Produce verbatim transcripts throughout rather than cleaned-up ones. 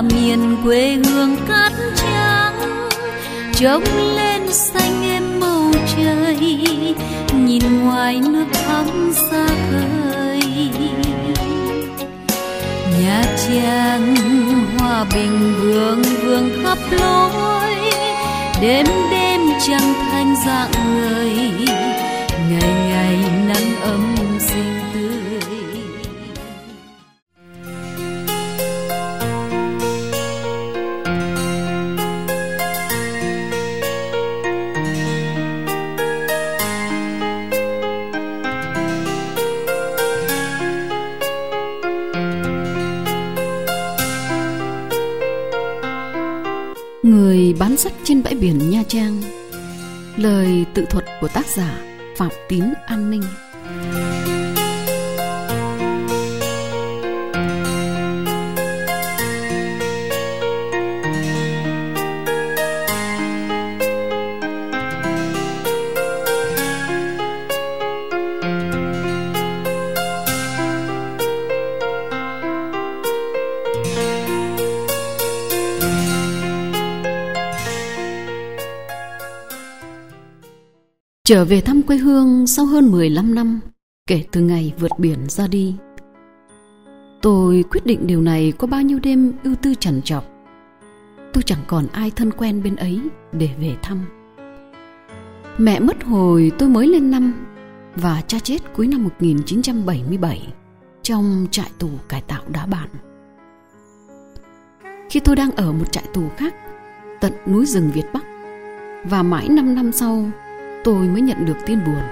là miền quê hương cát trắng, trông lên xanh êm màu trời, nhìn ngoài nước thắm xa khơi. Nha Trang hòa bình vương vương khắp lối, đêm đêm trăng thanh rạng ngời, ngày ngày nắng ấm xinh tươi. Người bán sách trên bãi biển Nha Trang. Lời tự thuật của tác giả Phạm Tín An Ninh. Trở về thăm quê hương sau hơn mười lăm năm kể từ ngày vượt biển ra đi. Tôi quyết định điều này có bao nhiêu đêm ưu tư trằn trọc. Tôi chẳng còn ai thân quen bên ấy để về thăm. Mẹ mất hồi tôi mới lên năm, và cha chết cuối năm một nghìn chín trăm bảy mươi bảy trong trại tù cải tạo Đá Bản. Khi tôi đang ở một trại tù khác tận núi rừng Việt Bắc, và mãi năm năm sau tôi mới nhận được tin buồn.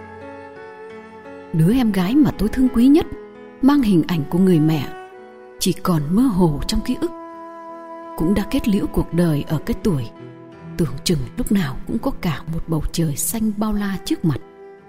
Đứa em gái mà tôi thương quý nhất, mang hình ảnh của người mẹ, chỉ còn mơ hồ trong ký ức, cũng đã kết liễu cuộc đời ở cái tuổi tưởng chừng lúc nào cũng có cả một bầu trời xanh bao la trước mặt.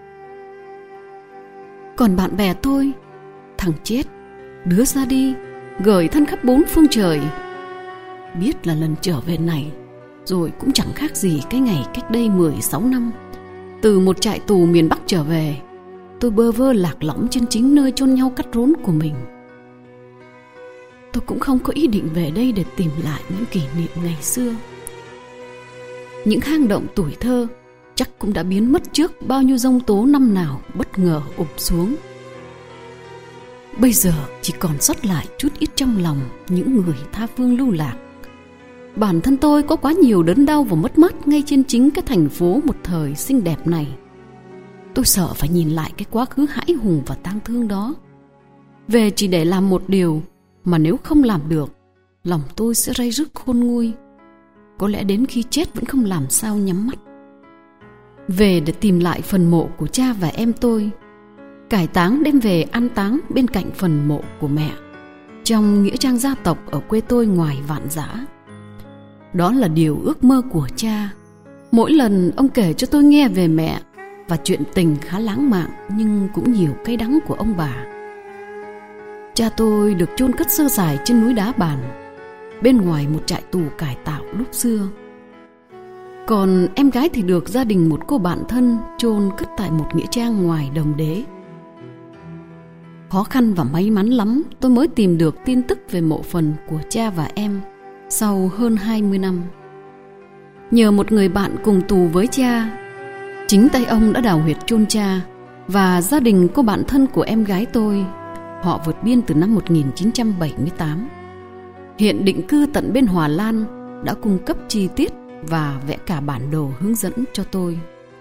Còn bạn bè tôi, thằng chết, đứa ra đi, gửi thân khắp bốn phương trời, biết là lần trở về này rồi cũng chẳng khác gì cái ngày cách đây mười sáu năm. Từ một trại tù miền Bắc trở về, tôi bơ vơ lạc lõng trên chính nơi chôn nhau cắt rốn của mình. Tôi cũng không có ý định về đây để tìm lại những kỷ niệm ngày xưa. Những hang động tuổi thơ chắc cũng đã biến mất trước bao nhiêu giông tố năm nào bất ngờ ụp xuống. Bây giờ chỉ còn sót lại chút ít trong lòng những người tha phương lưu lạc. Bản thân tôi có quá nhiều đớn đau và mất mát ngay trên chính cái thành phố một thời xinh đẹp này. Tôi sợ phải nhìn lại cái quá khứ hãi hùng và tang thương đó, về chỉ để làm một điều mà nếu không làm được, lòng tôi sẽ ray rứt khôn nguôi. Có lẽ đến khi chết vẫn không làm sao nhắm mắt. Về để tìm lại phần mộ của cha và em tôi, cải táng đem về an táng bên cạnh phần mộ của mẹ, trong nghĩa trang gia tộc ở quê tôi ngoài Vạn Giã. Đó là điều ước mơ của cha. Mỗi lần ông kể cho tôi nghe về mẹ và chuyện tình khá lãng mạn nhưng cũng nhiều cay đắng của ông bà. Cha tôi được chôn cất sơ sài trên núi Đá Bản, bên ngoài một trại tù cải tạo lúc xưa. Còn em gái thì được gia đình một cô bạn thân chôn cất tại một nghĩa trang ngoài Đồng Đế. Khó khăn và may mắn lắm tôi mới tìm được tin tức về mộ phần của cha và em sau hơn hai mươi năm. Nhờ một người bạn cùng tù với cha, chính tay ông đã đào huyệt chôn cha và gia đình cô bạn thân của em gái tôi. Họ vượt biên từ năm một nghìn chín trăm bảy mươi tám, hiện định cư tận bên Hòa Lan, đã cung cấp chi tiết và vẽ cả bản đồ hướng dẫn cho tôi.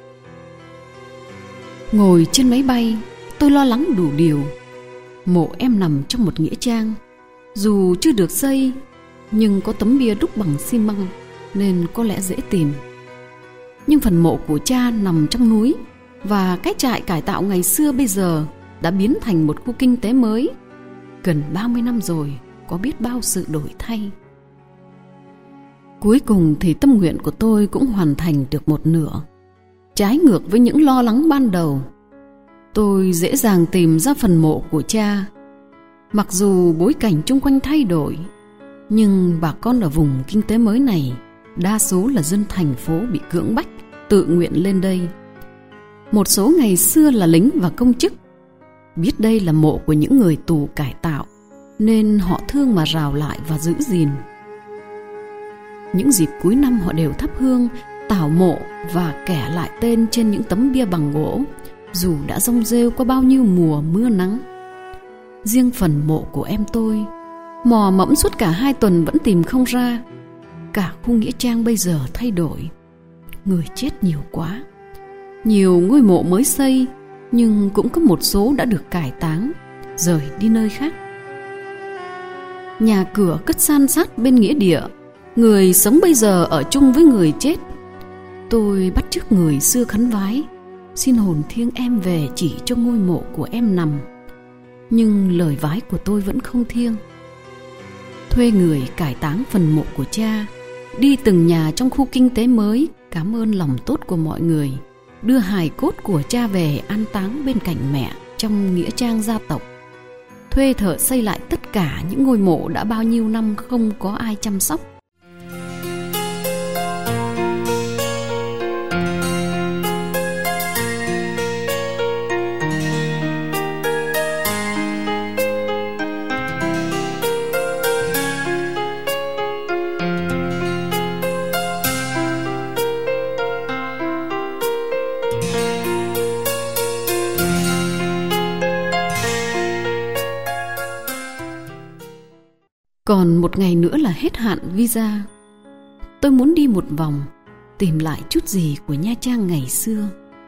Ngồi trên máy bay, tôi lo lắng đủ điều. Mộ em nằm trong một nghĩa trang, dù chưa được xây nhưng có tấm bia đúc bằng xi măng nên có lẽ dễ tìm. Nhưng phần mộ của cha nằm trong núi, và cái trại cải tạo ngày xưa bây giờ đã biến thành một khu kinh tế mới. Gần ba mươi năm rồi, có biết bao sự đổi thay. Cuối cùng thì tâm nguyện của tôi cũng hoàn thành được một nửa. Trái ngược với những lo lắng ban đầu, tôi dễ dàng tìm ra phần mộ của cha. Mặc dù bối cảnh chung quanh thay đổi, nhưng bà con ở vùng kinh tế mới này đa số là dân thành phố bị cưỡng bách tự nguyện lên đây. Một số ngày xưa là lính và công chức, biết đây là mộ của những người tù cải tạo nên họ thương mà rào lại và giữ gìn, Những dịp cuối năm họ đều thắp hương, tảo mộ và kẻ lại tên trên những tấm bia bằng gỗ, dù đã rong rêu qua bao nhiêu mùa mưa nắng. Riêng phần mộ của em tôi, mò mẫm suốt cả hai tuần vẫn tìm không ra. Cả khu nghĩa trang bây giờ thay đổi, người chết nhiều quá. Nhiều ngôi mộ mới xây, nhưng cũng có một số đã được cải táng, rời đi nơi khác. Nhà cửa cất san sát bên nghĩa địa, người sống bây giờ ở chung với người chết. Tôi bắt chước người xưa khấn vái, xin hồn thiêng em về chỉ cho ngôi mộ của em nằm. Nhưng lời vái của tôi vẫn không thiêng. Thuê người cải táng phần mộ của cha, đi từng nhà trong khu kinh tế mới, cảm ơn lòng tốt của mọi người, đưa hài cốt của cha về an táng bên cạnh mẹ trong nghĩa trang gia tộc. Thuê thợ xây lại tất cả những ngôi mộ đã bao nhiêu năm không có ai chăm sóc. Còn một ngày nữa là hết hạn visa. Tôi muốn đi một vòng, tìm lại chút gì của Nha Trang ngày xưa.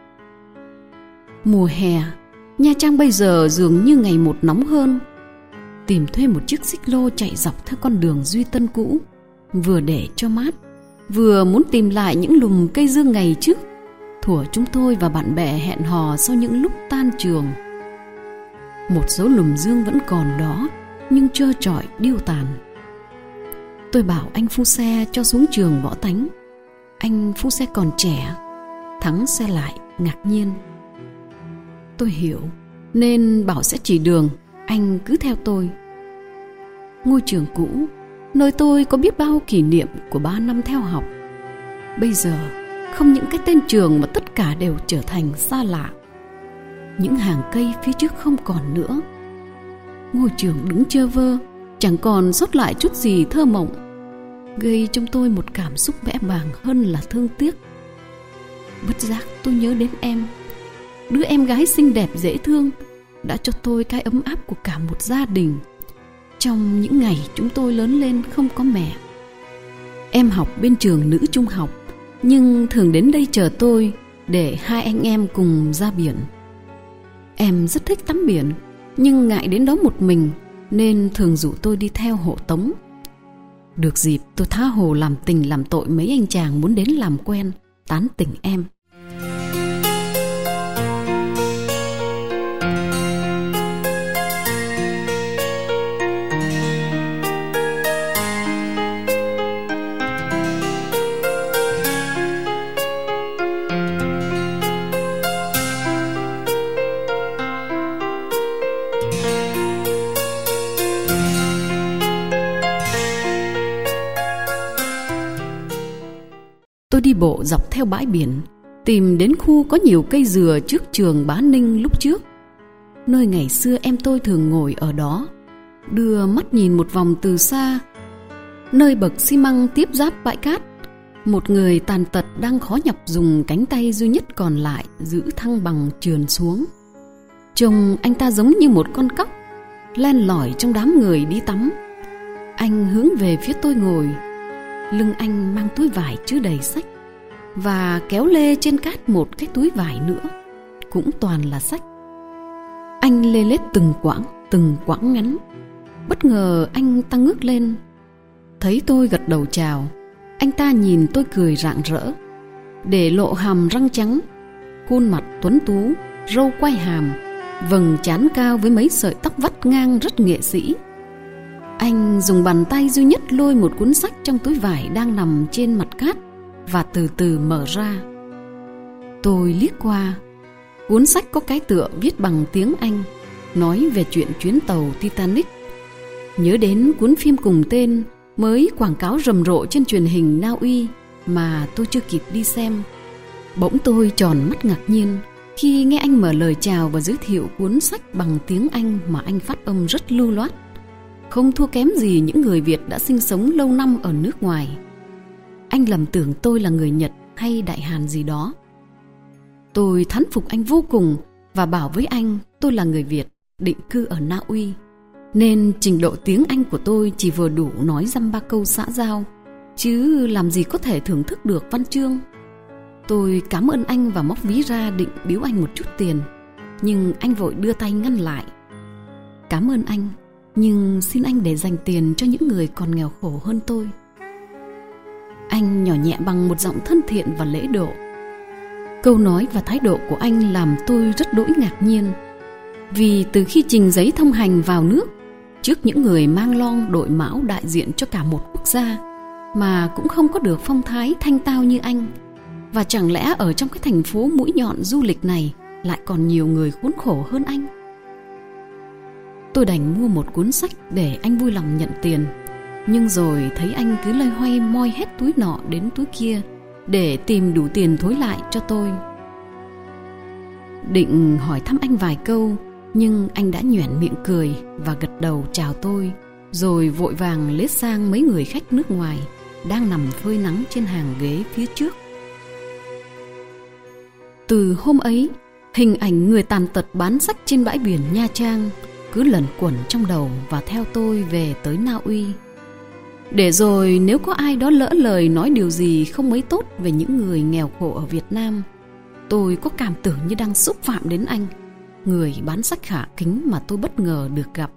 Mùa hè, Nha Trang bây giờ dường như ngày một nóng hơn. Tìm thuê một chiếc xích lô chạy dọc theo con đường Duy Tân cũ, vừa để cho mát, vừa muốn tìm lại những lùm cây dương ngày trước, thuở chúng tôi và bạn bè hẹn hò sau những lúc tan trường. Một số lùm dương vẫn còn đó, nhưng trơ trọi điêu tàn. Tôi bảo anh phu xe cho xuống trường võ tánh. Anh phu xe còn trẻ. Thắng xe lại ngạc nhiên. Tôi hiểu, nên bảo sẽ chỉ đường, anh cứ theo tôi. Ngôi trường cũ, nơi tôi có biết bao kỷ niệm của ba năm theo học, bây giờ không những cái tên trường mà tất cả đều trở thành xa lạ. Những hàng cây phía trước không còn nữa. Ngôi trường đứng chơ vơ, chẳng còn sót lại chút gì thơ mộng, gây trong tôi một cảm xúc bẽ bàng hơn là thương tiếc. Bất giác tôi nhớ đến em, đứa em gái xinh đẹp dễ thương, đã cho tôi cái ấm áp của cả một gia đình trong những ngày chúng tôi lớn lên không có mẹ. Em học bên trường nữ trung học, nhưng thường đến đây chờ tôi để hai anh em cùng ra biển. Em rất thích tắm biển, nhưng ngại đến đó một mình nên thường rủ tôi đi theo hộ tống. Được dịp tôi tha hồ làm tình làm tội mấy anh chàng muốn đến làm quen, tán tỉnh em. Tôi đi bộ dọc theo bãi biển, tìm đến khu có nhiều cây dừa trước trường Bá Ninh lúc trước, nơi ngày xưa em tôi thường ngồi ở đó, đưa mắt nhìn một vòng từ xa. Nơi bậc xi măng tiếp giáp bãi cát, một người tàn tật đang khó nhọc dùng cánh tay duy nhất còn lại giữ thăng bằng trườn xuống. Trông anh ta giống như một con cóc len lỏi trong đám người đi tắm. Anh hướng về phía tôi ngồi, lưng anh mang túi vải chứa đầy sách, và kéo lê trên cát một cái túi vải nữa, cũng toàn là sách. Anh lê lết từng quãng, từng quãng ngắn. Bất ngờ anh ta ngước lên, thấy tôi gật đầu chào. Anh ta nhìn tôi cười rạng rỡ, để lộ hàm răng trắng, khuôn mặt tuấn tú, râu quai hàm, vầng trán cao với mấy sợi tóc vắt ngang rất nghệ sĩ. Anh dùng bàn tay duy nhất lôi một cuốn sách trong túi vải đang nằm trên mặt cát và từ từ mở ra. Tôi liếc qua. Cuốn sách có cái tựa viết bằng tiếng Anh, nói về chuyện chuyến tàu Titanic. Nhớ đến cuốn phim cùng tên mới quảng cáo rầm rộ trên truyền hình Na Uy mà tôi chưa kịp đi xem. Bỗng tôi tròn mắt ngạc nhiên khi nghe anh mở lời chào và giới thiệu cuốn sách bằng tiếng Anh mà anh phát âm rất lưu loát, không thua kém gì những người Việt đã sinh sống lâu năm ở nước ngoài. anh lầm tưởng tôi là người Nhật hay Đại Hàn gì đó. Tôi thán phục anh vô cùng và bảo với anh tôi là người Việt định cư ở Na Uy, nên trình độ tiếng Anh của tôi chỉ vừa đủ nói dăm ba câu xã giao, chứ làm gì có thể thưởng thức được văn chương. Tôi cảm ơn anh và móc ví ra định biếu anh một chút tiền, nhưng anh vội đưa tay ngăn lại. Cảm ơn anh, nhưng xin anh để dành tiền cho những người còn nghèo khổ hơn tôi. Anh nhỏ nhẹ bằng một giọng thân thiện và lễ độ. Câu nói và thái độ của anh làm tôi rất đỗi ngạc nhiên, vì từ khi trình giấy thông hành vào nước trước những người mang lon đội mão đại diện cho cả một quốc gia, mà cũng không có được phong thái thanh tao như anh. Và chẳng lẽ ở trong cái thành phố mũi nhọn du lịch này lại còn nhiều người khốn khổ hơn anh? Tôi đành mua một cuốn sách để anh vui lòng nhận tiền, nhưng rồi thấy anh cứ loay hoay moi hết túi nọ đến túi kia để tìm đủ tiền thối lại cho tôi. Định hỏi thăm anh vài câu, nhưng anh đã nhoẻn miệng cười và gật đầu chào tôi, rồi vội vàng lết sang mấy người khách nước ngoài đang nằm phơi nắng trên hàng ghế phía trước. Từ hôm ấy, hình ảnh người tàn tật bán sách trên bãi biển Nha Trang cứ lẩn quẩn trong đầu và theo tôi về tới Na Uy. Để rồi nếu có ai đó lỡ lời nói điều gì không mấy tốt về những người nghèo khổ ở Việt Nam, tôi có cảm tưởng như đang xúc phạm đến anh, người bán sách khả kính mà tôi bất ngờ được gặp.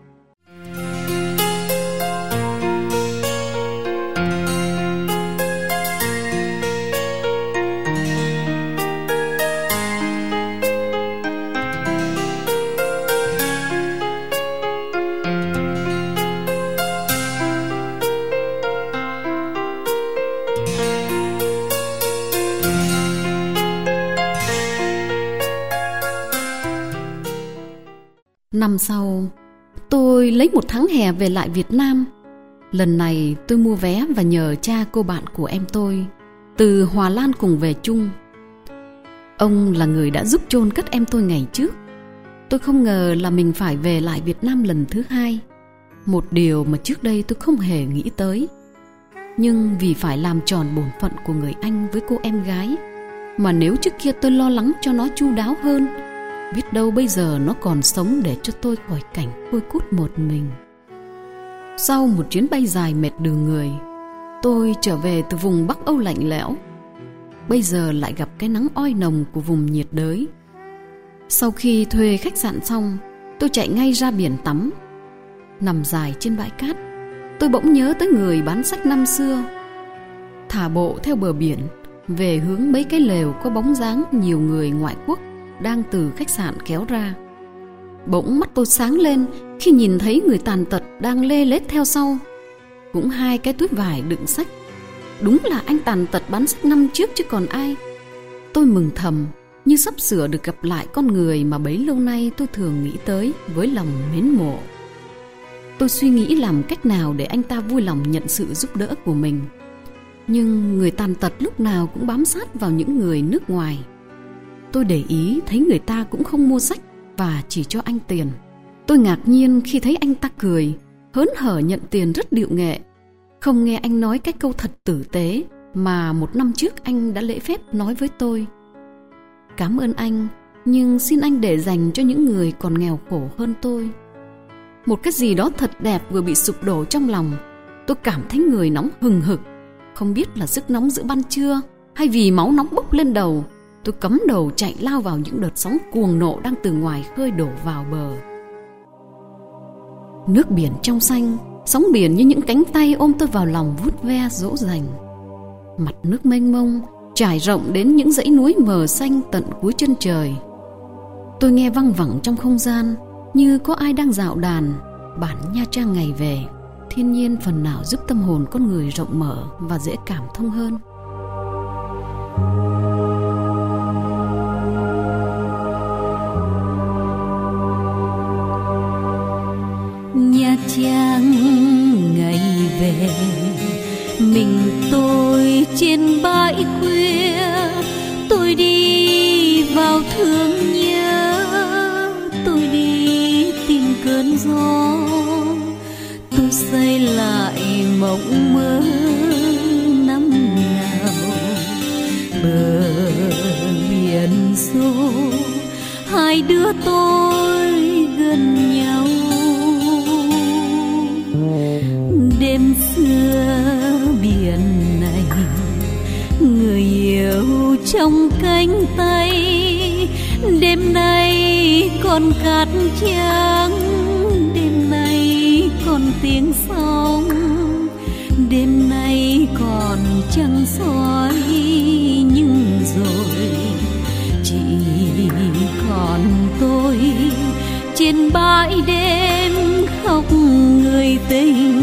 Năm sau, tôi lấy một tháng hè về lại Việt Nam. Lần này tôi mua vé và nhờ cha cô bạn của em tôi từ Hòa Lan cùng về chung. Ông là người đã giúp chôn cất em tôi ngày trước. Tôi không ngờ là mình phải về lại Việt Nam lần thứ hai, một điều mà trước đây tôi không hề nghĩ tới. Nhưng vì phải làm tròn bổn phận của người anh với cô em gái, mà nếu trước kia tôi lo lắng cho nó chu đáo hơn, biết đâu bây giờ nó còn sống để cho tôi khỏi cảnh côi cút một mình. Sau một chuyến bay dài mệt đừ người, tôi trở về từ vùng Bắc Âu lạnh lẽo, bây giờ lại gặp cái nắng oi nồng của vùng nhiệt đới. Sau khi thuê khách sạn xong, tôi chạy ngay ra biển tắm. Nằm dài trên bãi cát, tôi bỗng nhớ tới người bán sách năm xưa. Thả bộ theo bờ biển về hướng mấy cái lều có bóng dáng nhiều người ngoại quốc đang từ khách sạn kéo ra. Bỗng mắt tôi sáng lên khi nhìn thấy người tàn tật đang lê lết theo sau, cũng hai cái túi vải đựng sách. Đúng là anh tàn tật bán sách năm trước chứ còn ai. Tôi mừng thầm, như sắp sửa được gặp lại con người mà bấy lâu nay tôi thường nghĩ tới với lòng mến mộ. Tôi suy nghĩ làm cách nào để anh ta vui lòng nhận sự giúp đỡ của mình. Nhưng người tàn tật lúc nào cũng bám sát vào những người nước ngoài. Tôi để ý thấy người ta cũng không mua sách và chỉ cho anh tiền. Tôi ngạc nhiên khi thấy anh ta cười, hớn hở nhận tiền rất điệu nghệ, không nghe anh nói cái câu thật tử tế mà một năm trước anh đã lễ phép nói với tôi. Cảm ơn anh, nhưng xin anh để dành cho những người còn nghèo khổ hơn tôi. Một cái gì đó thật đẹp vừa bị sụp đổ trong lòng. Tôi cảm thấy người nóng hừng hực, không biết là sức nóng giữa ban trưa hay vì máu nóng bốc lên đầu. Tôi cắm đầu chạy lao vào những đợt sóng cuồng nộ đang từ ngoài khơi đổ vào bờ. Nước biển trong xanh, sóng biển như những cánh tay ôm tôi vào lòng vuốt ve dỗ dành. Mặt nước mênh mông trải rộng đến những dãy núi mờ xanh tận cuối chân trời. Tôi nghe văng vẳng trong không gian như có ai đang dạo đàn bản Nha Trang ngày về. Thiên nhiên phần nào giúp tâm hồn con người rộng mở và dễ cảm thông hơn. Nha Trang ngày về, mình tôi trên bãi khuya, tôi đi vào thương nhớ, tôi đi tìm cơn gió, tôi xây lại mộng mơ năm ngàn. bờ biển xô, hai đứa tôi gần nhau. Đêm xưa biển này, người yêu trong cánh tay. Đêm nay còn cát trắng, đêm nay còn tiếng sóng, đêm nay còn trăng soi. Nhưng rồi chỉ còn tôi trên bãi đêm khóc người tình.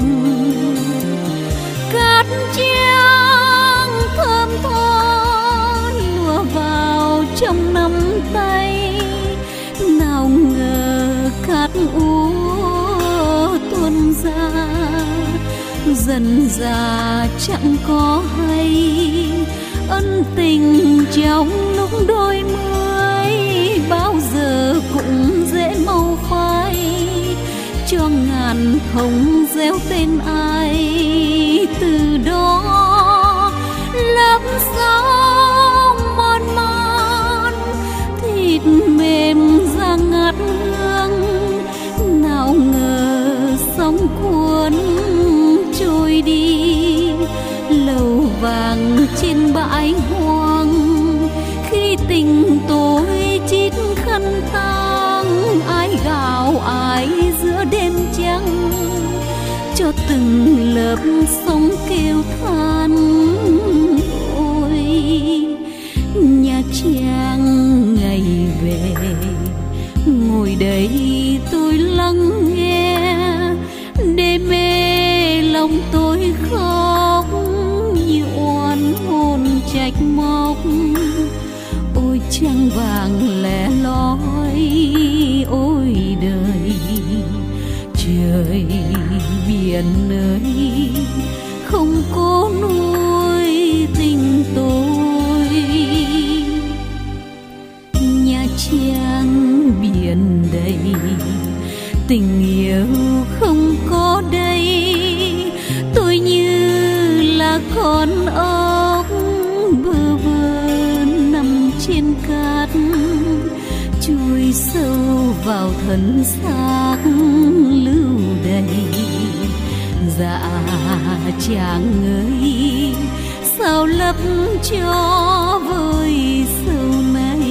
Cát trắng thơm tho lùa vào trong nắm tay, nào ngờ cát úa tuôn ra. Dần dà chẳng có hay, ân tình trong lúc đôi mươi bao giờ cũng dễ mau phai. Cho ngàn hồng gieo tên ai, từ đó lớp sóng mòn mòn, thịt mềm da ngát hương. Nào ngờ sóng cuốn trôi đi, lầu vàng trên bãi hoang. Khi tình tôi chít khăn tang, ai gào ai giữa đêm trắng, cho từng lớp sóng kêu than. Ôi Nha Trang ngày về, ngồi đây tôi lắng nghe. Đê mê lòng tôi khóc như oan hồn trách móc. Ôi trăng vàng lẻ loi, ôi đời trời biển ơi, không có nuôi tình tôi. Nha Trang biển đầy, tình yêu không có đây. Tôi như là con ốc bơ vơ nằm trên cát, chui sâu vào thân xác lưu đầy. Dạ chàng ơi, sao lấp cho vơi sâu này.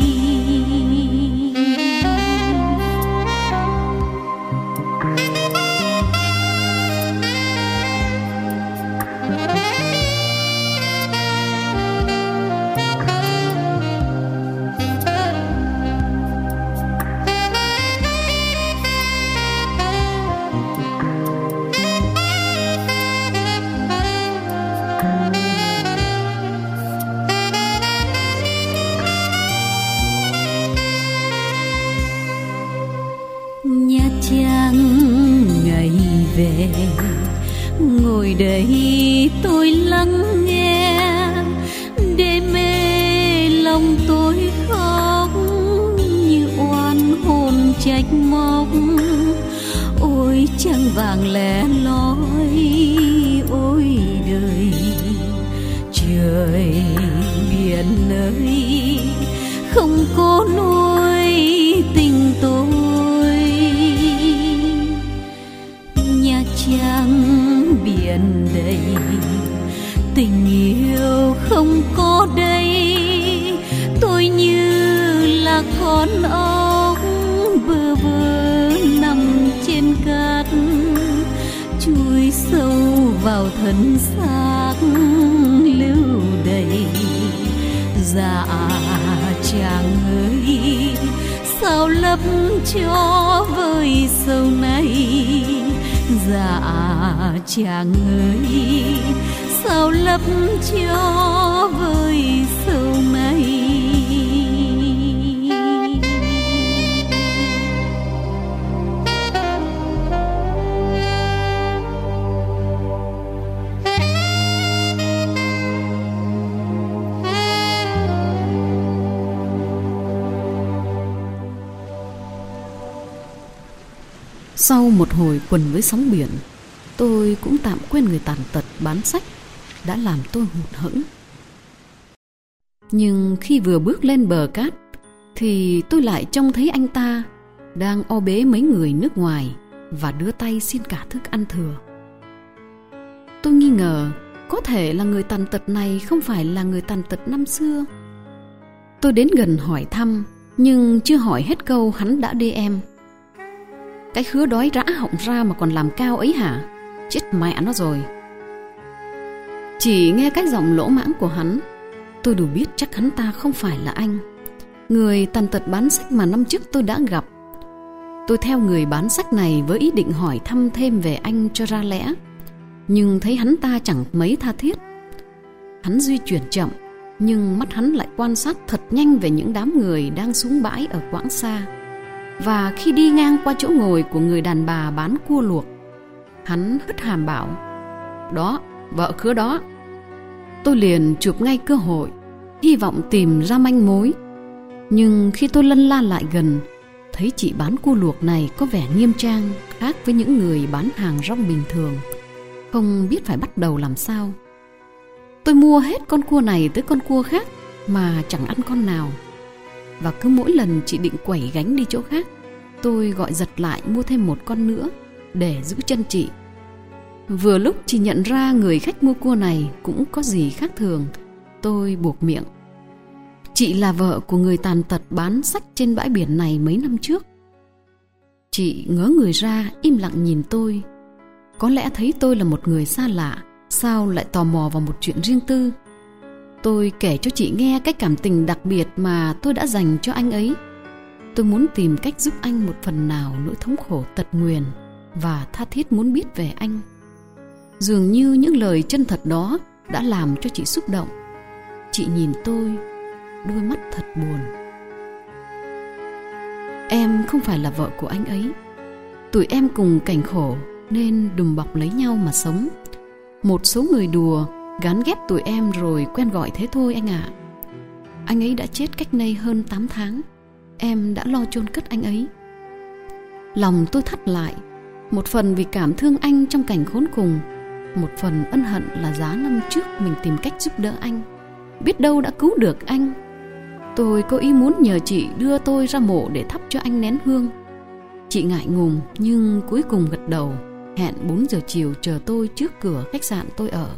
Nha Trang ngày về, ngồi đây tôi lắng nghe. Đê mê lòng tôi khóc như oan hồn trách móc. Ôi trăng vàng lẻ loi, ôi đời trời biển ơi, không có nuôi tình tôi. Nha Trang biển đầy, tình yêu không có đây. Tôi như là con ốc bơ vơ nằm trên cát, chui sâu vào thân xác lưu đầy. Dạ chàng ơi, sao lấp cho vơi sâu này. Dạ chàng ơi, sao lấp cho vơi sâu này. Sau một hồi quần với sóng biển, tôi cũng tạm quên người tàn tật bán sách đã làm tôi hụt hẫng. Nhưng khi vừa bước lên bờ cát thì tôi lại trông thấy anh ta đang o bế mấy người nước ngoài và đưa tay xin cả thức ăn thừa. Tôi nghi ngờ có thể là người tàn tật này không phải là người tàn tật năm xưa. Tôi đến gần hỏi thăm, nhưng chưa hỏi hết câu hắn đã đê em. Cái khứa đói rã họng ra mà còn làm cao ấy hả? Chết mẹ nó rồi. Chỉ nghe cái giọng lỗ mãng của hắn, tôi đủ biết chắc hắn ta không phải là anh, người tàn tật bán sách mà năm trước tôi đã gặp. Tôi theo người bán sách này với ý định hỏi thăm thêm về anh cho ra lẽ, nhưng thấy hắn ta chẳng mấy tha thiết. Hắn di chuyển chậm, nhưng mắt hắn lại quan sát thật nhanh về những đám người đang xuống bãi ở quãng xa. Và khi đi ngang qua chỗ ngồi của người đàn bà bán cua luộc, hắn hất hàm bảo: "Đó, vợ khứa đó." Tôi liền chụp ngay cơ hội, hy vọng tìm ra manh mối. Nhưng khi tôi lân la lại gần, thấy chị bán cua luộc này có vẻ nghiêm trang, khác với những người bán hàng rong bình thường. Không biết phải bắt đầu làm sao. Tôi mua hết con cua này tới con cua khác mà chẳng ăn con nào. Và cứ mỗi lần chị định quẩy gánh đi chỗ khác, tôi gọi giật lại mua thêm một con nữa để giữ chân chị. Vừa lúc chị nhận ra người khách mua cua này cũng có gì khác thường, tôi buộc miệng: "Chị là vợ của người tàn tật bán sách trên bãi biển này mấy năm trước." Chị ngớ người ra, im lặng nhìn tôi. Có lẽ thấy tôi là một người xa lạ, sao lại tò mò vào một chuyện riêng tư. Tôi kể cho chị nghe cái cảm tình đặc biệt mà tôi đã dành cho anh ấy. Tôi muốn tìm cách giúp anh một phần nào nỗi thống khổ tật nguyền, và tha thiết muốn biết về anh. Dường như những lời chân thật đó đã làm cho chị xúc động. Chị nhìn tôi, đôi mắt thật buồn. "Em không phải là vợ của anh ấy. Tụi em cùng cảnh khổ nên đùm bọc lấy nhau mà sống. Một số người đùa gán ghép tụi em rồi quen gọi thế thôi anh ạ. Anh ấy đã chết cách nay hơn tám tháng. Em đã lo chôn cất anh ấy." Lòng tôi thắt lại, một phần vì cảm thương anh trong cảnh khốn cùng, một phần ân hận là giá năm trước mình tìm cách giúp đỡ anh, biết đâu đã cứu được anh. Tôi có ý muốn nhờ chị đưa tôi ra mộ để thắp cho anh nén hương. Chị ngại ngùng nhưng cuối cùng gật đầu, hẹn bốn giờ chiều chờ tôi trước cửa khách sạn tôi ở.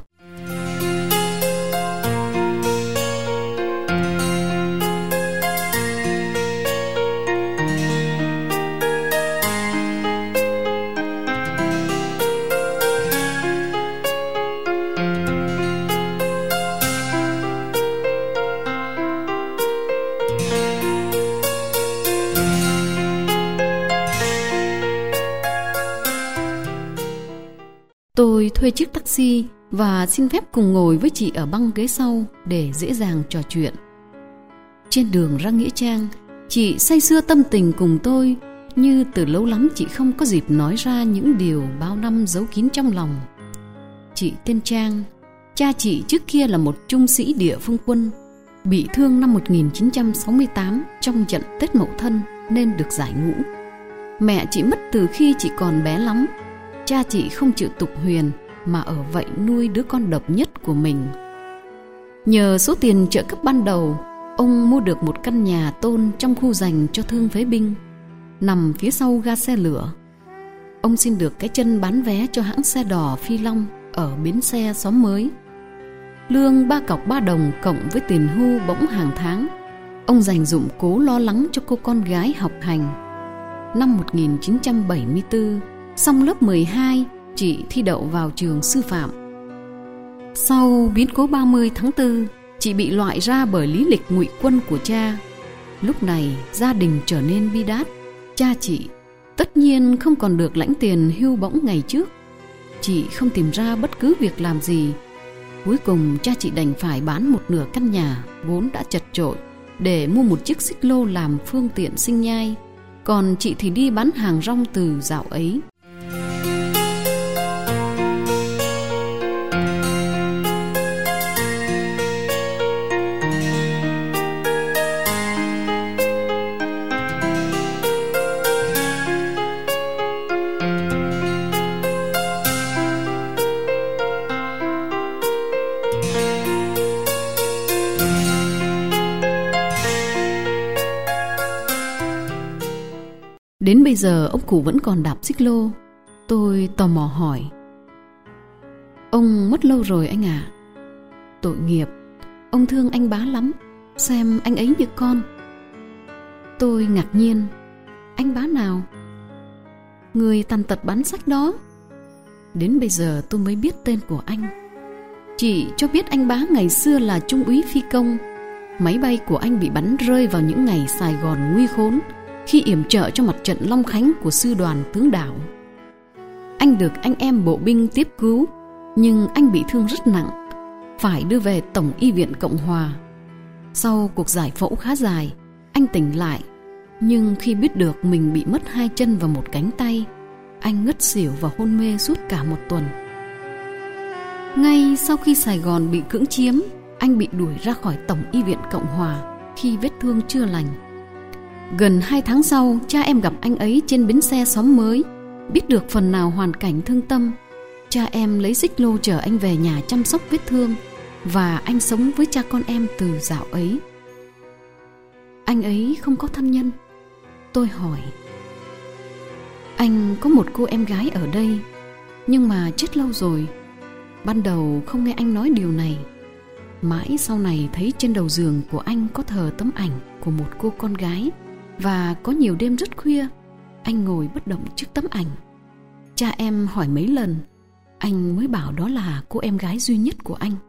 Tôi thuê chiếc taxi và xin phép cùng ngồi với chị ở băng ghế sau để dễ dàng trò chuyện. Trên đường ra nghĩa trang, chị say sưa tâm tình cùng tôi, như từ lâu lắm chị không có dịp nói ra những điều bao năm giấu kín trong lòng. Chị tên Trang, cha chị trước kia là một trung sĩ địa phương quân, bị thương năm một nghìn chín trăm sáu mươi tám trong trận Tết Mậu Thân nên được giải ngũ. Mẹ chị mất từ khi chị còn bé lắm. Cha chị không chịu tục huyền mà ở vậy nuôi đứa con độc nhất của mình. Nhờ số tiền trợ cấp ban đầu, ông mua được một căn nhà tôn trong khu dành cho thương phế binh, nằm phía sau ga xe lửa. Ông xin được cái chân bán vé cho hãng xe đò Phi Long ở bến xe Xóm Mới. Lương ba cọc ba đồng cộng với tiền hưu bỗng hàng tháng, ông dành dụm cố lo lắng cho cô con gái học hành. Năm một nghìn chín trăm bảy mươi tư, xong lớp mười hai, chị thi đậu vào trường sư phạm. Sau biến cố ba mươi tháng tư, chị bị loại ra bởi lý lịch ngụy quân của cha. Lúc này gia đình trở nên bi đát. Cha chị tất nhiên không còn được lãnh tiền hưu bỗng ngày trước. Chị không tìm ra bất cứ việc làm gì. Cuối cùng cha chị đành phải bán một nửa căn nhà vốn đã chật chội để mua một chiếc xích lô làm phương tiện sinh nhai. Còn chị thì đi bán hàng rong từ dạo ấy. Đến bây giờ ông cụ vẫn còn đạp xích lô. Tôi tò mò hỏi: Ông mất lâu rồi anh à? Tội nghiệp, ông thương anh Bá lắm, xem anh ấy như con. Tôi ngạc nhiên: Anh Bá nào? Người tàn tật bán sách đó. Đến bây giờ tôi mới biết tên của anh. Chị cho biết anh Bá ngày xưa là trung úy phi công. Máy bay của anh bị bắn rơi vào những ngày Sài Gòn nguy khốn, khi yểm trợ cho mặt trận Long Khánh của sư đoàn tướng Đảo. Anh được anh em bộ binh tiếp cứu, nhưng anh bị thương rất nặng, phải đưa về Tổng y viện Cộng Hòa. Sau cuộc giải phẫu khá dài, anh tỉnh lại, nhưng khi biết được mình bị mất hai chân và một cánh tay, anh ngất xỉu và hôn mê suốt cả một tuần. Ngay sau khi Sài Gòn bị cưỡng chiếm, anh bị đuổi ra khỏi Tổng y viện Cộng Hòa khi vết thương chưa lành. Gần hai tháng sau, cha em gặp anh ấy trên bến xe Xóm Mới. Biết được phần nào hoàn cảnh thương tâm, cha em lấy xích lô chở anh về nhà chăm sóc vết thương, và anh sống với cha con em từ dạo ấy. Anh ấy không có thân nhân. Tôi hỏi: Anh có một cô em gái ở đây, nhưng mà chết lâu rồi. Ban đầu không nghe anh nói điều này. Mãi sau này thấy trên đầu giường của anh có thờ tấm ảnh của một cô con gái, và có nhiều đêm rất khuya anh ngồi bất động trước tấm ảnh. Cha em hỏi mấy lần, anh mới bảo đó là cô em gái duy nhất của anh.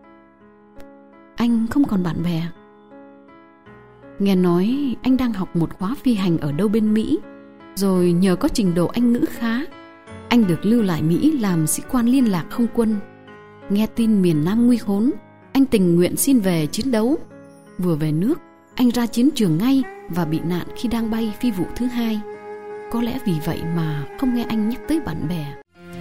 Anh không còn bạn bè. Nghe nói anh đang học một khóa phi hành ở đâu bên Mỹ, rồi nhờ có trình độ Anh ngữ khá, anh được lưu lại Mỹ làm sĩ quan liên lạc không quân. Nghe tin miền Nam nguy khốn, anh tình nguyện xin về chiến đấu. Vừa về nước, anh ra chiến trường ngay và bị nạn khi đang bay phi vụ thứ hai. Có lẽ vì vậy mà không nghe anh nhắc tới bạn bè.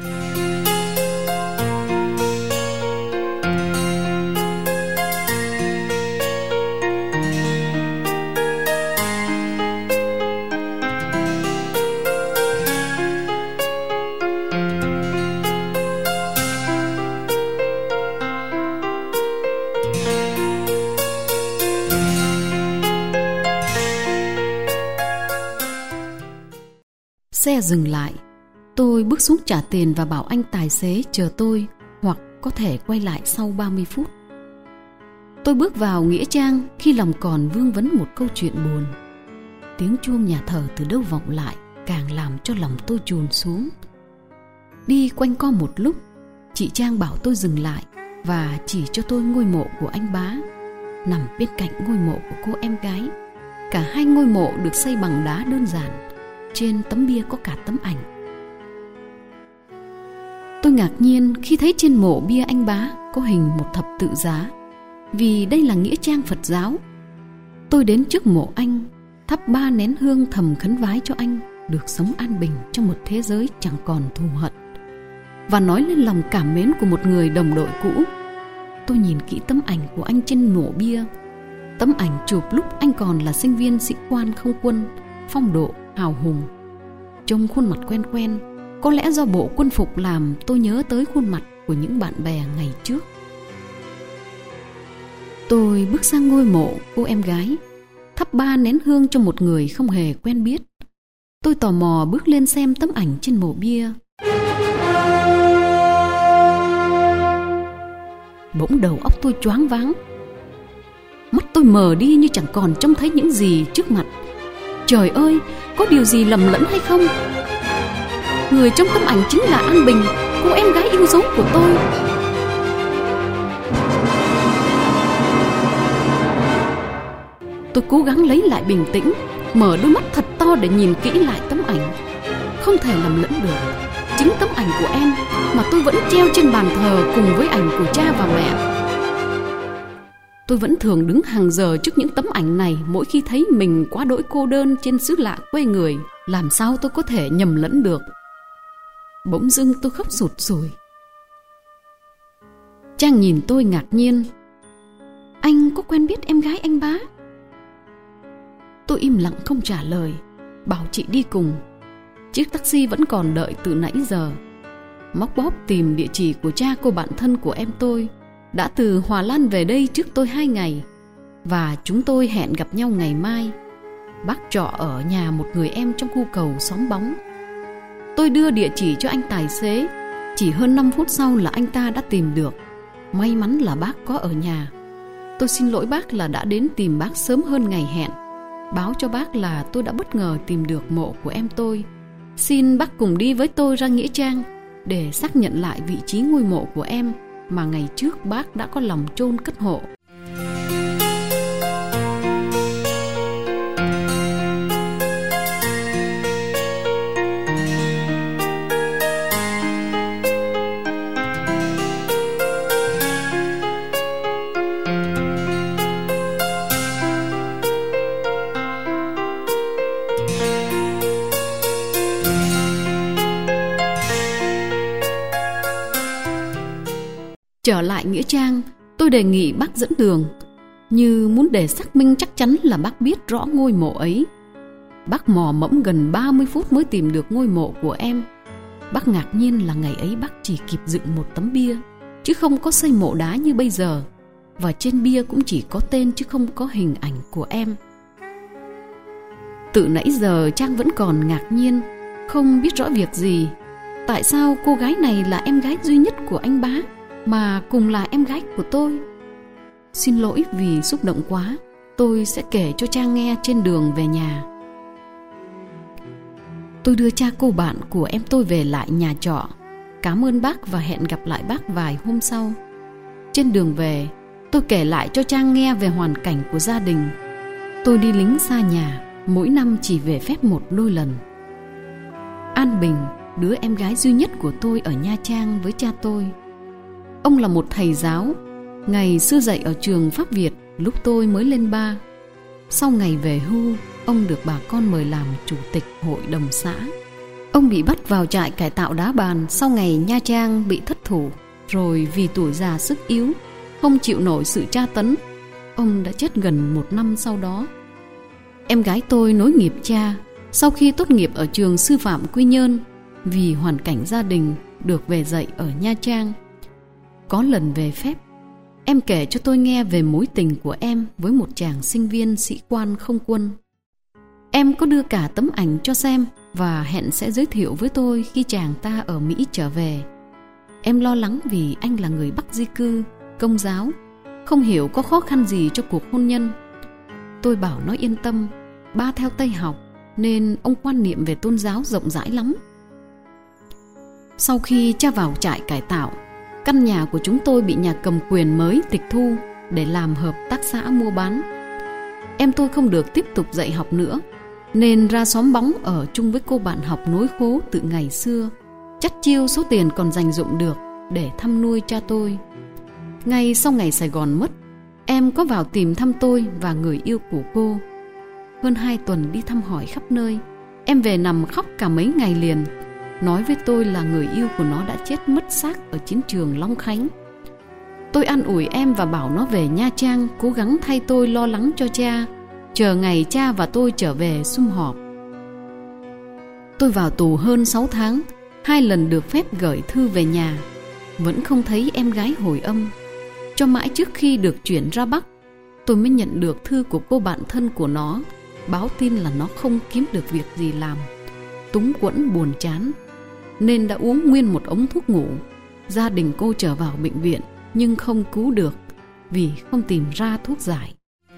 Xe dừng lại. Tôi bước xuống trả tiền và bảo anh tài xế chờ tôi, hoặc có thể quay lại sau ba mươi phút. Tôi bước vào nghĩa trang khi lòng còn vương vấn một câu chuyện buồn. Tiếng chuông nhà thờ từ đâu vọng lại càng làm cho lòng tôi chùn xuống. Đi quanh co một lúc, chị Trang bảo tôi dừng lại và chỉ cho tôi ngôi mộ của anh Bá, nằm bên cạnh ngôi mộ của cô em gái. Cả hai ngôi mộ được xây bằng đá đơn giản. Trên tấm bia có cả tấm ảnh. Tôi ngạc nhiên khi thấy trên mộ bia anh Bá có hình một thập tự giá, vì đây là nghĩa trang Phật giáo. Tôi đến trước mộ anh, thắp ba nén hương thầm khấn vái cho anh được sống an bình trong một thế giới chẳng còn thù hận, và nói lên lòng cảm mến của một người đồng đội cũ. Tôi nhìn kỹ tấm ảnh của anh trên mộ bia. Tấm ảnh chụp lúc anh còn là sinh viên sĩ quan không quân, phong độ hào hùng. Trông khuôn mặt quen quen, có lẽ do bộ quân phục làm tôi nhớ tới khuôn mặt của những bạn bè ngày trước. Tôi bước sang ngôi mộ cô em gái, thắp ba nén hương cho một người không hề quen biết. Tôi tò mò bước lên xem tấm ảnh trên mộ bia. Bỗng đầu óc tôi choáng váng. Mắt tôi mờ đi như chẳng còn trông thấy những gì trước mặt. Trời ơi, có điều gì lầm lẫn hay không? Người trong tấm ảnh chính là An Bình, cô em gái yêu dấu của tôi. Tôi cố gắng lấy lại bình tĩnh, mở đôi mắt thật to để nhìn kỹ lại tấm ảnh. Không thể lầm lẫn được. Chính tấm ảnh của em mà tôi vẫn treo trên bàn thờ cùng với ảnh của cha và mẹ. Tôi vẫn thường đứng hàng giờ trước những tấm ảnh này mỗi khi thấy mình quá đỗi cô đơn trên xứ lạ quê người. Làm sao tôi có thể nhầm lẫn được? Bỗng dưng tôi khóc sụt sùi. Trang nhìn tôi ngạc nhiên. Anh có quen biết em gái anh Bá? Tôi im lặng không trả lời, bảo chị đi cùng. Chiếc taxi vẫn còn đợi từ nãy giờ. Móc bóp tìm địa chỉ của cha cô bạn thân của em tôi, đã từ Hòa Lan về đây trước tôi hai ngày, và chúng tôi hẹn gặp nhau ngày mai. Bác trọ ở nhà một người em trong khu cầu xóm bóng. Tôi đưa địa chỉ cho anh tài xế. Chỉ hơn năm phút sau là anh ta đã tìm được. May mắn là bác có ở nhà. Tôi xin lỗi bác là đã đến tìm bác sớm hơn ngày hẹn. Báo cho bác là tôi đã bất ngờ tìm được mộ của em tôi. Xin bác cùng đi với tôi ra nghĩa trang để xác nhận lại vị trí ngôi mộ của em mà ngày trước bác đã có lòng chôn cất hộ. Trở lại nghĩa trang, tôi đề nghị bác dẫn đường, như muốn để xác minh chắc chắn là bác biết rõ ngôi mộ ấy. Bác mò mẫm gần ba mươi phút mới tìm được ngôi mộ của em. Bác ngạc nhiên là ngày ấy bác chỉ kịp dựng một tấm bia, chứ không có xây mộ đá như bây giờ. Và trên bia cũng chỉ có tên chứ không có hình ảnh của em. Từ nãy giờ Trang vẫn còn ngạc nhiên, không biết rõ việc gì. Tại sao cô gái này là em gái duy nhất của anh Bá, mà cùng là em gái của tôi? Xin lỗi vì xúc động quá, tôi sẽ kể cho Trang nghe trên đường về nhà. Tôi đưa cha cô bạn của em tôi về lại nhà trọ. Cảm ơn bác và hẹn gặp lại bác vài hôm sau. Trên đường về, tôi kể lại cho Trang nghe về hoàn cảnh của gia đình. Tôi đi lính xa nhà, mỗi năm chỉ về phép một đôi lần. An Bình, đứa em gái duy nhất của tôi ở Nha Trang với cha tôi. Ông là một thầy giáo, ngày xưa dạy ở trường Pháp Việt lúc tôi mới lên ba. Sau ngày về hưu, ông được bà con mời làm chủ tịch hội đồng xã. Ông bị bắt vào trại cải tạo đá bàn sau ngày Nha Trang bị thất thủ, rồi vì tuổi già sức yếu, không chịu nổi sự tra tấn, ông đã chết gần một năm sau đó. Em gái tôi nối nghiệp cha sau khi tốt nghiệp ở trường sư phạm Quy Nhơn, vì hoàn cảnh gia đình được về dạy ở Nha Trang. Có lần về phép, em kể cho tôi nghe về mối tình của em với một chàng sinh viên sĩ quan không quân. Em có đưa cả tấm ảnh cho xem và hẹn sẽ giới thiệu với tôi khi chàng ta ở Mỹ trở về. Em lo lắng vì anh là người Bắc di cư, công giáo, không hiểu có khó khăn gì cho cuộc hôn nhân. Tôi bảo nó yên tâm, ba theo Tây học nên ông quan niệm về tôn giáo rộng rãi lắm. Sau khi cha vào trại cải tạo, căn nhà của chúng tôi bị nhà cầm quyền mới tịch thu để làm hợp tác xã mua bán. Em tôi không được tiếp tục dạy học nữa, nên ra xóm bóng ở chung với cô bạn học nối khố từ ngày xưa, chắt chiu số tiền còn dành dụm được để thăm nuôi cha tôi. Ngay sau ngày Sài Gòn mất, em có vào tìm thăm tôi và người yêu của cô. Hơn hai tuần đi thăm hỏi khắp nơi, em về nằm khóc cả mấy ngày liền, nói với tôi là người yêu của nó đã chết mất xác ở chiến trường Long Khánh. Tôi an ủi em và bảo nó về Nha Trang cố gắng thay tôi lo lắng cho cha, chờ ngày cha và tôi trở về sum họp. Tôi vào tù hơn sáu tháng, hai lần được phép gửi thư về nhà, vẫn không thấy em gái hồi âm. Cho mãi trước khi được chuyển ra Bắc, tôi mới nhận được thư của cô bạn thân của nó, báo tin là nó không kiếm được việc gì làm, túng quẫn buồn chán, nên đã uống nguyên một ống thuốc ngủ. Gia đình cô trở vào bệnh viện nhưng không cứu được vì không tìm ra thuốc giải.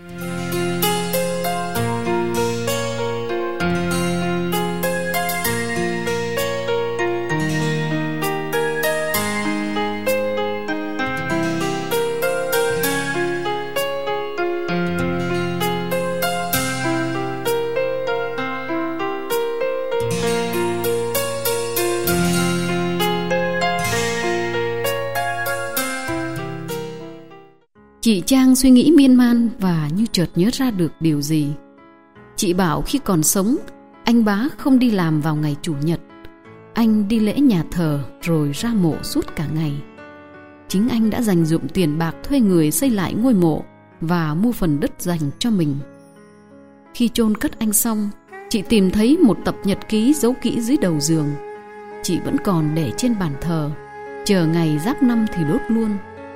Chị Trang suy nghĩ miên man và như chợt nhớ ra được điều gì. Chị bảo khi còn sống, anh Bá không đi làm vào ngày Chủ nhật. Anh đi lễ nhà thờ rồi ra mộ suốt cả ngày. Chính anh đã dành dụm tiền bạc thuê người xây lại ngôi mộ và mua phần đất dành cho mình. Khi chôn cất anh xong, chị tìm thấy một tập nhật ký giấu kỹ dưới đầu giường. Chị vẫn còn để trên bàn thờ, chờ ngày giáp năm thì đốt luôn.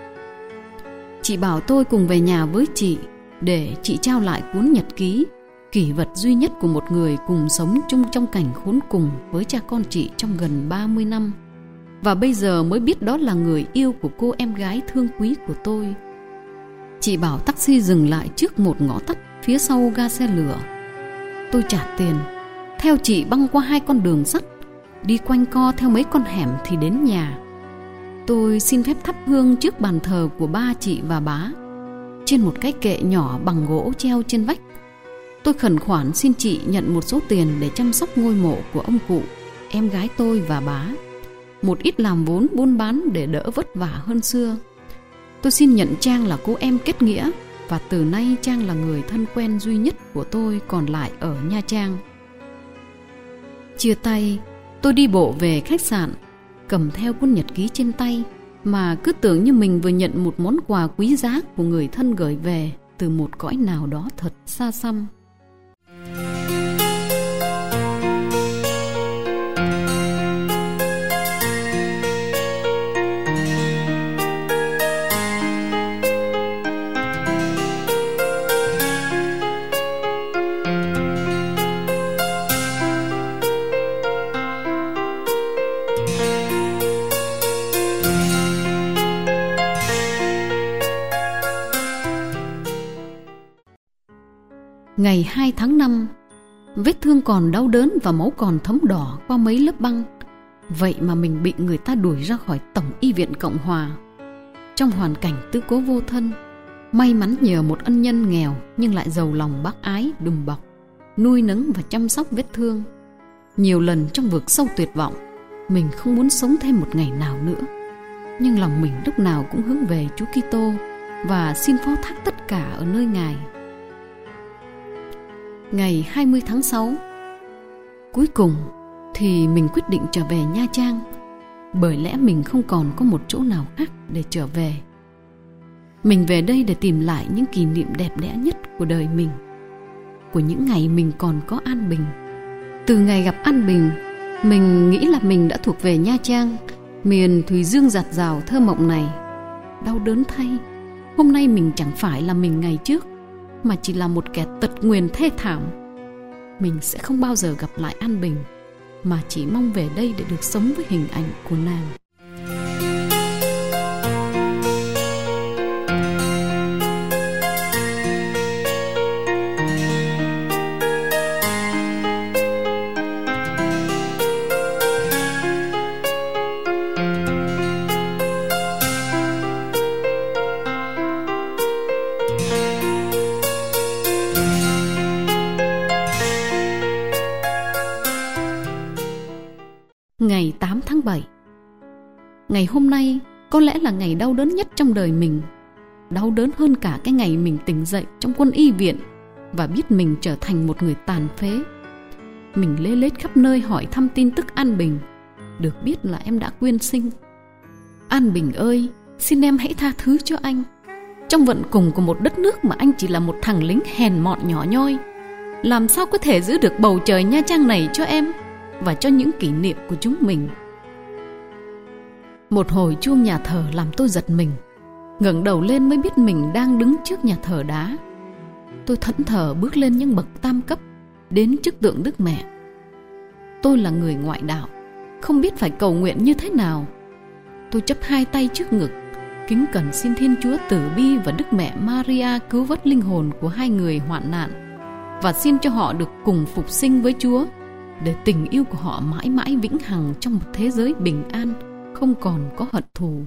Chị bảo tôi cùng về nhà với chị để chị trao lại cuốn nhật ký, kỷ vật duy nhất của một người cùng sống chung trong cảnh khốn cùng với cha con chị trong gần ba mươi năm. Và bây giờ mới biết đó là người yêu của cô em gái thương quý của tôi. Chị bảo taxi dừng lại trước một ngõ tắt phía sau ga xe lửa. Tôi trả tiền, theo chị băng qua hai con đường sắt, đi quanh co theo mấy con hẻm thì đến nhà. Tôi xin phép thắp hương trước bàn thờ của ba chị và bá, trên một cái kệ nhỏ bằng gỗ treo trên vách. Tôi khẩn khoản xin chị nhận một số tiền để chăm sóc ngôi mộ của ông cụ, em gái tôi và bá, một ít làm vốn buôn bán để đỡ vất vả hơn xưa. Tôi xin nhận Trang là cô em kết nghĩa, và từ nay Trang là người thân quen duy nhất của tôi còn lại ở Nha Trang. Chia tay, tôi đi bộ về khách sạn, cầm theo cuốn nhật ký trên tay, mà cứ tưởng như mình vừa nhận một món quà quý giá của người thân gửi về từ một cõi nào đó thật xa xăm. Ngày hai tháng năm, vết thương còn đau đớn và máu còn thấm đỏ qua mấy lớp băng. Vậy mà mình bị người ta đuổi ra khỏi Tổng y viện Cộng Hòa. Trong hoàn cảnh tứ cố vô thân, may mắn nhờ một ân nhân nghèo nhưng lại giàu lòng bác ái đùm bọc, nuôi nấng và chăm sóc vết thương. Nhiều lần trong vực sâu tuyệt vọng, mình không muốn sống thêm một ngày nào nữa, nhưng lòng mình lúc nào cũng hướng về Chúa Kitô và xin phó thác tất cả ở nơi Ngài. Ngày hai mươi tháng sáu, cuối cùng thì mình quyết định trở về Nha Trang, bởi lẽ mình không còn có một chỗ nào khác để trở về. Mình về đây để tìm lại những kỷ niệm đẹp đẽ nhất của đời mình, của những ngày mình còn có An Bình. Từ ngày gặp An Bình, mình nghĩ là mình đã thuộc về Nha Trang, miền Thùy Dương dạt dào thơ mộng này. Đau đớn thay, hôm nay mình chẳng phải là mình ngày trước, mà chỉ là một kẻ tật nguyền thê thảm. Mình sẽ không bao giờ gặp lại An Bình, mà chỉ mong về đây để được sống với hình ảnh của nàng. Ngày tám tháng bảy. Ngày hôm nay có lẽ là ngày đau đớn nhất trong đời mình. Đau đớn hơn cả cái ngày mình tỉnh dậy trong quân y viện và biết mình trở thành một người tàn phế. Mình lê lết khắp nơi hỏi thăm tin tức An Bình, được biết là em đã quyên sinh. An Bình ơi, xin em hãy tha thứ cho anh. Trong vận cùng của một đất nước mà anh chỉ là một thằng lính hèn mọn nhỏ nhoi, làm sao có thể giữ được bầu trời Nha Trang này cho em và cho những kỷ niệm của chúng mình. Một hồi chuông nhà thờ làm tôi giật mình. Ngẩng đầu lên mới biết mình đang đứng trước nhà thờ đá. Tôi thẫn thờ bước lên những bậc tam cấp, đến trước tượng Đức Mẹ. Tôi là người ngoại đạo, không biết phải cầu nguyện như thế nào. Tôi chắp hai tay trước ngực, kính cẩn xin Thiên Chúa Từ Bi và Đức Mẹ Maria cứu vớt linh hồn của hai người hoạn nạn, và xin cho họ được cùng phục sinh với Chúa, để tình yêu của họ mãi mãi vĩnh hằng trong một thế giới bình an, không còn có hận thù.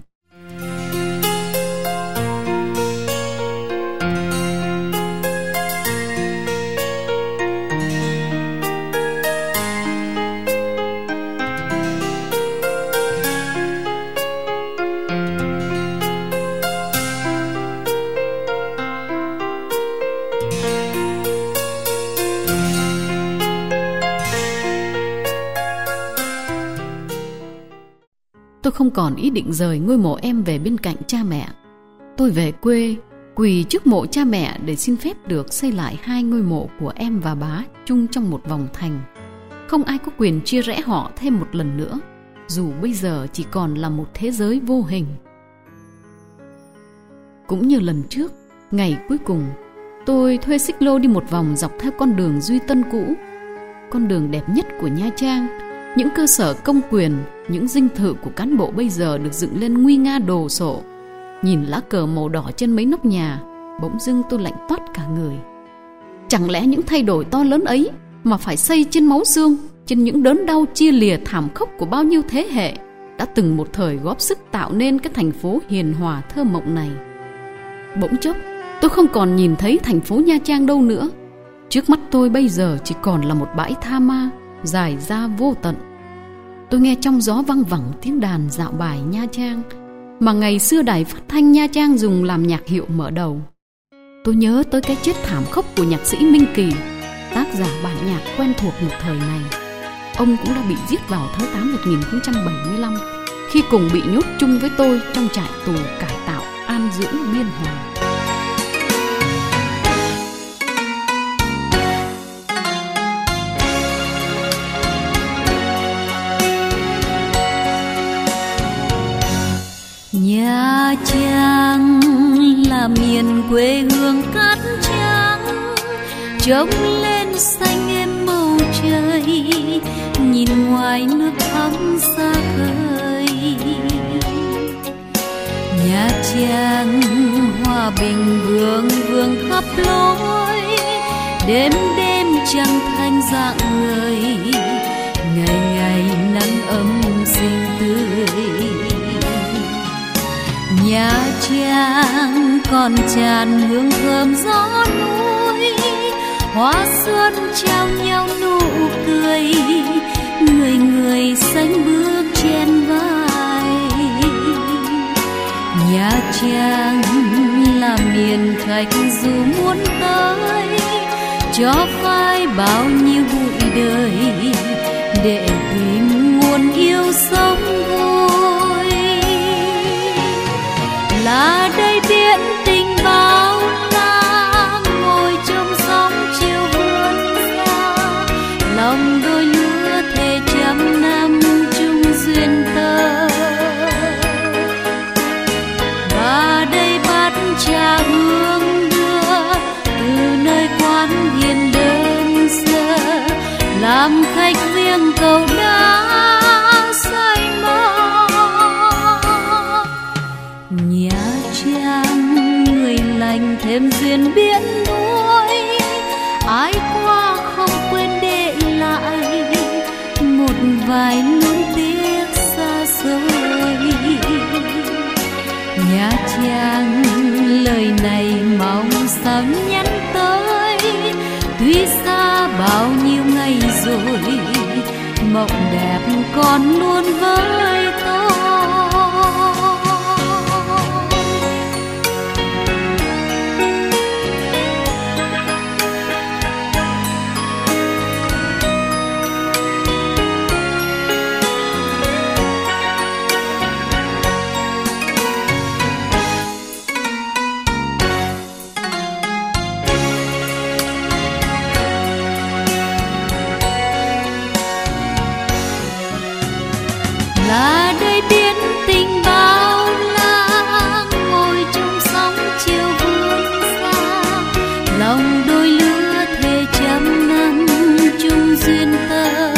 Tôi không còn ý định rời ngôi mộ em về bên cạnh cha mẹ. Tôi về quê, quỳ trước mộ cha mẹ để xin phép được xây lại hai ngôi mộ của em và bá chung trong một vòng thành. Không ai có quyền chia rẽ họ thêm một lần nữa, dù bây giờ chỉ còn là một thế giới vô hình. Cũng như lần trước, ngày cuối cùng, tôi thuê xích lô đi một vòng dọc theo con đường Duy Tân cũ, con đường đẹp nhất của Nha Trang. Những cơ sở công quyền, những dinh thự của cán bộ bây giờ được dựng lên nguy nga đồ sộ. Nhìn lá cờ màu đỏ trên mấy nóc nhà, bỗng dưng tôi lạnh toát cả người. Chẳng lẽ những thay đổi to lớn ấy mà phải xây trên máu xương, trên những đớn đau chia lìa thảm khốc của bao nhiêu thế hệ đã từng một thời góp sức tạo nên cái thành phố hiền hòa thơ mộng này? Bỗng chốc, tôi không còn nhìn thấy thành phố Nha Trang đâu nữa. Trước mắt tôi bây giờ chỉ còn là một bãi tha ma dài ra vô tận. Tôi nghe trong gió văng vẳng tiếng đàn dạo bài Nha Trang mà ngày xưa đài phát thanh Nha Trang dùng làm nhạc hiệu mở đầu. Tôi nhớ tới cái chết thảm khốc của nhạc sĩ Minh Kỳ, tác giả bản nhạc quen thuộc một thời này. Ông cũng đã bị giết vào tháng tám một nghìn chín trăm bảy mươi lăm khi cùng bị nhốt chung với tôi trong trại tù cải tạo an dưỡng Biên Hòa. Nha Trang là miền quê hương cát trắng, trông lên xanh êm màu trời, nhìn ngoài nước thắm xa khơi. Nha Trang hòa bình vương vương khắp lối, đêm đêm trăng thanh rạng ngời, ngày ngày nắng ấm xinh tươi. Nha Trang còn tràn hương thơm gió núi, hoa xuân trao nhau nụ cười, người người sánh bước trên vai. Nha Trang là miền khách dù muốn tới, cho phai bao nhiêu bụi đời để tìm nguồn yêu sống vui. Là đây biển tình bao la, ngồi trong sóng chiều vươn xa, lòng đôi lứa thề trăm năm chung duyên tơ. Và đây bát trà hương đưa từ nơi quán hiền đơn sơ, làm khách viếng cầu đá say mơ. Nha Trang người lành thêm duyên biển núi, ai qua không quên để lại một vài nuối tiếc xa xôi. Nha Trang lời này mong sao nhắn tới, tuy xa bao nhiêu ngày rồi, mộng đẹp còn luôn với tôi. Là đây biển tình bao la, ngồi trong sóng chiều vươn xa, lòng đôi lứa thề trăm năm chung duyên tơ.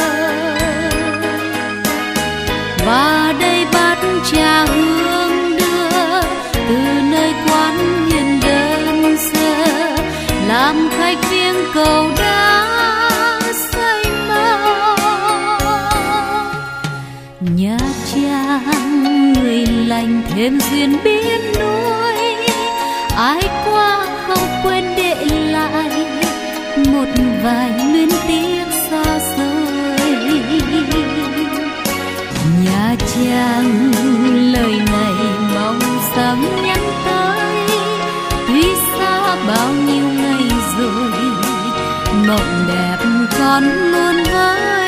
Và đây bát trà hương đưa từ nơi quán hiền đơn sơ, làm khách viếng cầu đá say mơ. Nha Trang người lành thêm duyên biển núi, ai qua không quên để lại một vài luyến tiếc xa xôi. Nha Trang lời này mong sao nhắn tới, tuy xa bao nhiêu ngày rồi, mộng đẹp còn luôn với